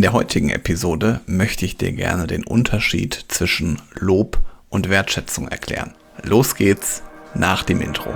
der heutigen Episode möchte ich dir gerne den Unterschied zwischen Lob und Wertschätzung erklären. Los geht's nach dem Intro.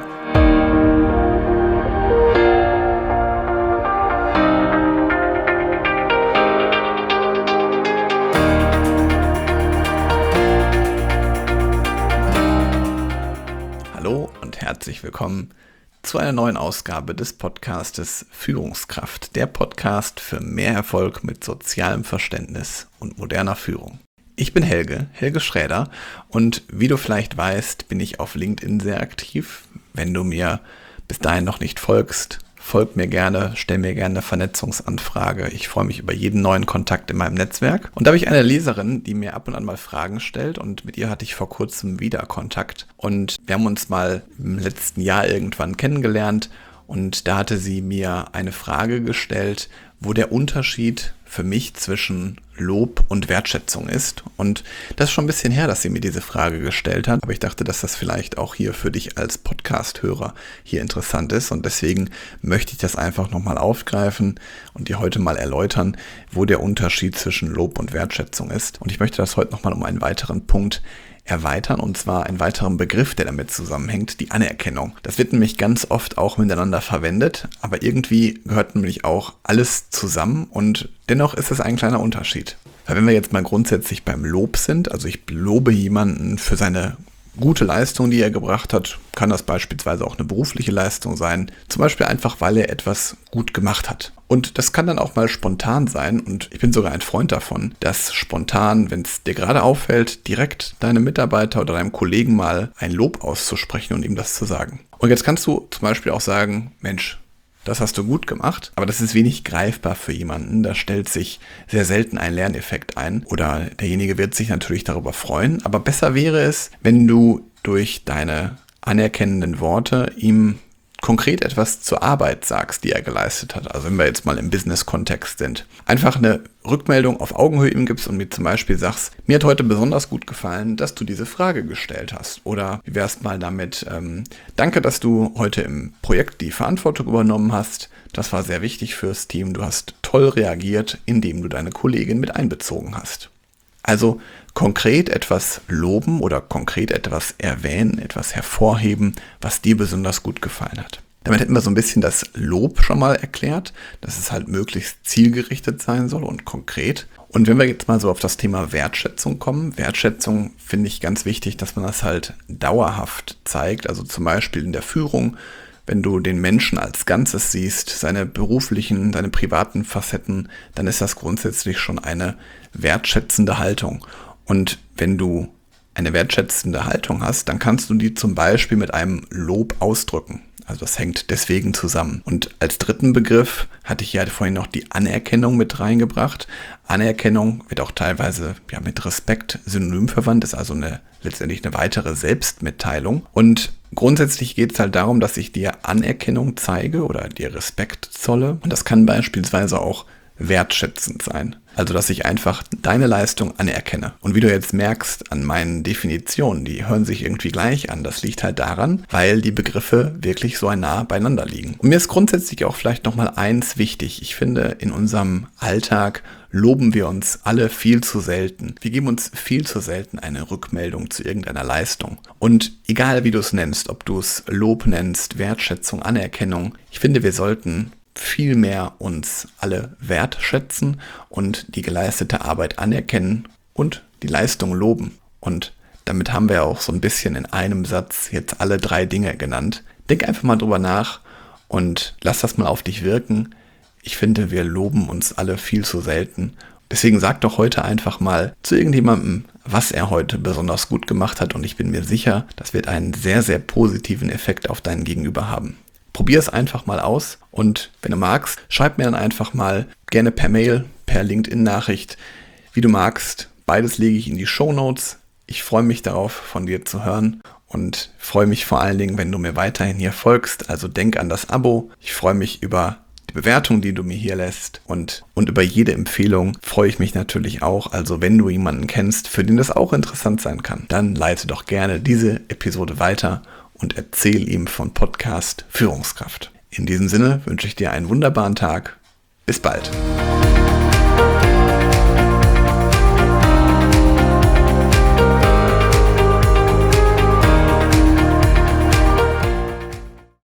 Hallo und herzlich willkommen zu einer neuen Ausgabe des Podcastes Führungskraft, der Podcast für mehr Erfolg mit sozialem Verständnis und moderner Führung. Ich bin Helge Schräder, und wie du vielleicht weißt, bin ich auf LinkedIn sehr aktiv. Wenn du mir bis dahin noch nicht folgst, folg mir gerne, stell mir gerne eine Vernetzungsanfrage. Ich freue mich über jeden neuen Kontakt in meinem Netzwerk. Und da habe ich eine Leserin, die mir ab und an mal Fragen stellt, und mit ihr hatte ich vor kurzem wieder Kontakt. Und wir haben uns mal im letzten Jahr irgendwann kennengelernt, und da hatte sie mir eine Frage gestellt, wo der Unterschied für mich zwischen Lob und Wertschätzung ist. Und das ist schon ein bisschen her, dass sie mir diese Frage gestellt hat. Aber ich dachte, dass das vielleicht auch hier für dich als Podcast-Hörer hier interessant ist. Und deswegen möchte ich das einfach nochmal aufgreifen und dir heute mal erläutern, wo der Unterschied zwischen Lob und Wertschätzung ist. Und ich möchte das heute nochmal um einen weiteren Punkt erweitern, und zwar einen weiteren Begriff, der damit zusammenhängt, die Anerkennung. Das wird nämlich ganz oft auch miteinander verwendet, aber irgendwie gehört nämlich auch alles zusammen, und dennoch ist es ein kleiner Unterschied. Weil wenn wir jetzt mal grundsätzlich beim Lob sind, also ich lobe jemanden für seine gute Leistung, die er gebracht hat, kann das beispielsweise auch eine berufliche Leistung sein, zum Beispiel einfach, weil er etwas gut gemacht hat. Und das kann dann auch mal spontan sein, und ich bin sogar ein Freund davon, dass spontan, wenn es dir gerade auffällt, direkt deinem Mitarbeiter oder deinem Kollegen mal ein Lob auszusprechen und ihm das zu sagen. Und jetzt kannst du zum Beispiel auch sagen, Mensch, das hast du gut gemacht, aber das ist wenig greifbar für jemanden. Da stellt sich sehr selten ein Lerneffekt ein, oder derjenige wird sich natürlich darüber freuen. Aber besser wäre es, wenn du durch deine anerkennenden Worte ihm konkret etwas zur Arbeit sagst, die er geleistet hat. Also wenn wir jetzt mal im Business-Kontext sind. Einfach eine Rückmeldung auf Augenhöhe ihm gibst und mir zum Beispiel sagst, mir hat heute besonders gut gefallen, dass du diese Frage gestellt hast. Oder wie wär's mal damit, danke, dass du heute im Projekt die Verantwortung übernommen hast. Das war sehr wichtig fürs Team. Du hast toll reagiert, indem du deine Kollegin mit einbezogen hast. Also konkret etwas loben oder konkret etwas erwähnen, etwas hervorheben, was dir besonders gut gefallen hat. Damit hätten wir so ein bisschen das Lob schon mal erklärt, dass es halt möglichst zielgerichtet sein soll und konkret. Und wenn wir jetzt mal so auf das Thema Wertschätzung kommen, Wertschätzung finde ich ganz wichtig, dass man das halt dauerhaft zeigt, also zum Beispiel in der Führung. Wenn du den Menschen als Ganzes siehst, seine beruflichen, seine privaten Facetten, dann ist das grundsätzlich schon eine wertschätzende Haltung. Und wenn du eine wertschätzende Haltung hast, dann kannst du die zum Beispiel mit einem Lob ausdrücken. Also das hängt deswegen zusammen. Und als dritten Begriff hatte ich ja vorhin noch die Anerkennung mit reingebracht. Anerkennung wird auch teilweise mit Respekt synonym verwandt, ist also letztendlich eine weitere Selbstmitteilung. Und grundsätzlich geht es halt darum, dass ich dir Anerkennung zeige oder dir Respekt zolle. Und das kann beispielsweise auch wertschätzend sein. Also, dass ich einfach deine Leistung anerkenne. Und wie du jetzt merkst an meinen Definitionen, die hören sich irgendwie gleich an. Das liegt halt daran, weil die Begriffe wirklich so nah beieinander liegen. Und mir ist grundsätzlich auch vielleicht nochmal eins wichtig. Ich finde, in unserem Alltag loben wir uns alle viel zu selten. Wir geben uns viel zu selten eine Rückmeldung zu irgendeiner Leistung. Und egal wie du es nennst, ob du es Lob nennst, Wertschätzung, Anerkennung, ich finde, wir sollten viel mehr uns alle wertschätzen und die geleistete Arbeit anerkennen und die Leistung loben. Und damit haben wir auch so ein bisschen in einem Satz jetzt alle 3 Dinge genannt. Denk einfach mal drüber nach und lass das mal auf dich wirken. Ich finde, wir loben uns alle viel zu selten. Deswegen sag doch heute einfach mal zu irgendjemandem, was er heute besonders gut gemacht hat, und ich bin mir sicher, das wird einen sehr, sehr positiven Effekt auf deinen Gegenüber haben. Probier es einfach mal aus, und wenn du magst, schreib mir dann einfach mal gerne per Mail, per LinkedIn-Nachricht, wie du magst. Beides lege ich in die Shownotes. Ich freue mich darauf, von dir zu hören, und freue mich vor allen Dingen, wenn du mir weiterhin hier folgst. Also denk an das Abo. Ich freue mich über die Bewertung, die du mir hier lässt, und über jede Empfehlung freue ich mich natürlich auch. Also wenn du jemanden kennst, für den das auch interessant sein kann, dann leite doch gerne diese Episode weiter und erzähl ihm von Podcast Führungskraft. In diesem Sinne wünsche ich dir einen wunderbaren Tag. Bis bald.